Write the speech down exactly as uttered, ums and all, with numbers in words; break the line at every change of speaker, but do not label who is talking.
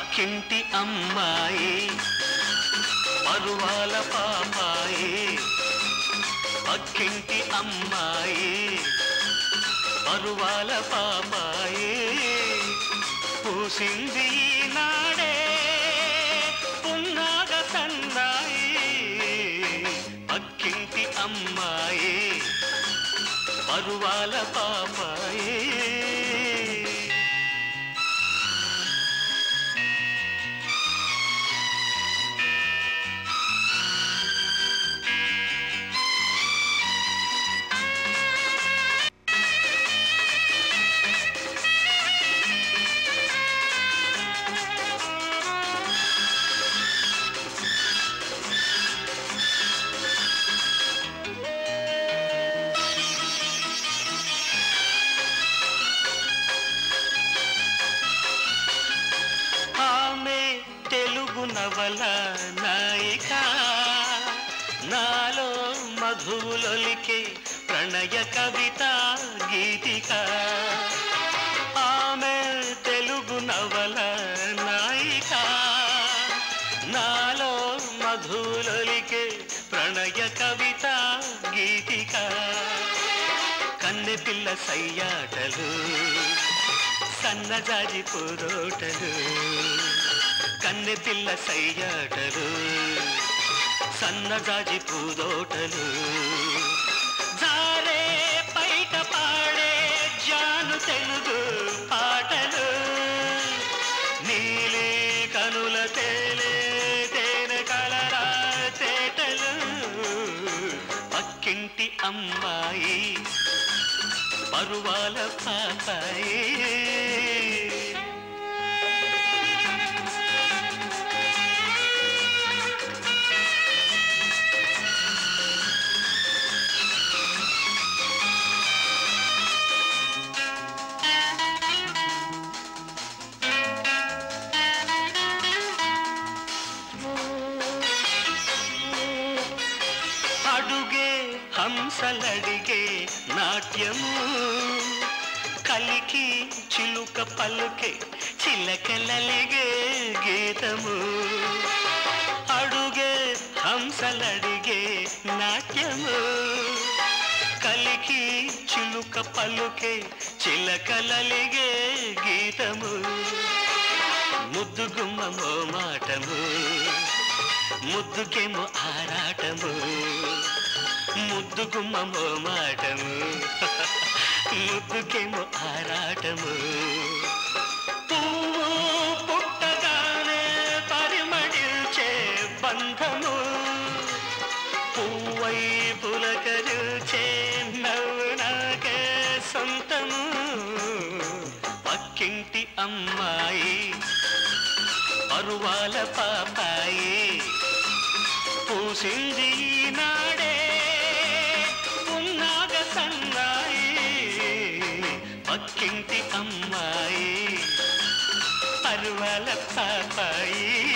పక్కింటి అమ్మాయి పరువాల పాపాయి, పక్కింటి అమ్మాయి పరువాల పాపాయి, పూసింది నాడే పున్నాగ సన్నాయి. పక్కింటి అమ్మాయి పరువాల పాపాయి. నవల నాయిక నాలో మధువులొలికే ప్రణయ కవిత గీతిక. ఆమె తెలుగు నవల నాయిక నాలో మధువులొలికే ప్రణయ కవిత గీతిక. కన్నె పిల్ల సయ్యాటలు సన్నజాజి పూదోటలు, కన్నె పిల్ల సయ్యాటలు సన్నజాజి పూదోటలు, జారే పైట పాడే జాను తెలుగు పాటలు, నీలి కనుల తేలే తేనె కలరా తేటలు. పక్కింటి అమ్మాయి పరువాల పాపాయి. అడుగే హంసలడిగే నాట్యము, కలికి చిలుక పలుకే చిలకలలిగే గీతము. అడుగే హంసలడిగే నాట్యము, కలికి చిలుక పలుకే చిలకలలిగే గీతము. ముద్దుగుమ్మమో మాటము, ముద్దుకేమో ఆరాటము, ముద్దుగుమ్మమో మాటము, ముద్దుకేమో ఆరాటము. పువ్వు పుట్టగానే పరిమళించే బంధము, పువ్వై పులకరించే నవ్వు నాకే సొంతము. పక్కింటి అమ్మాయి పరువాల పాపాయి, పూసింది నాడే పున్నాగ సన్నాయి. పక్కింటి అమ్మాయి పరువాల పాపాయి.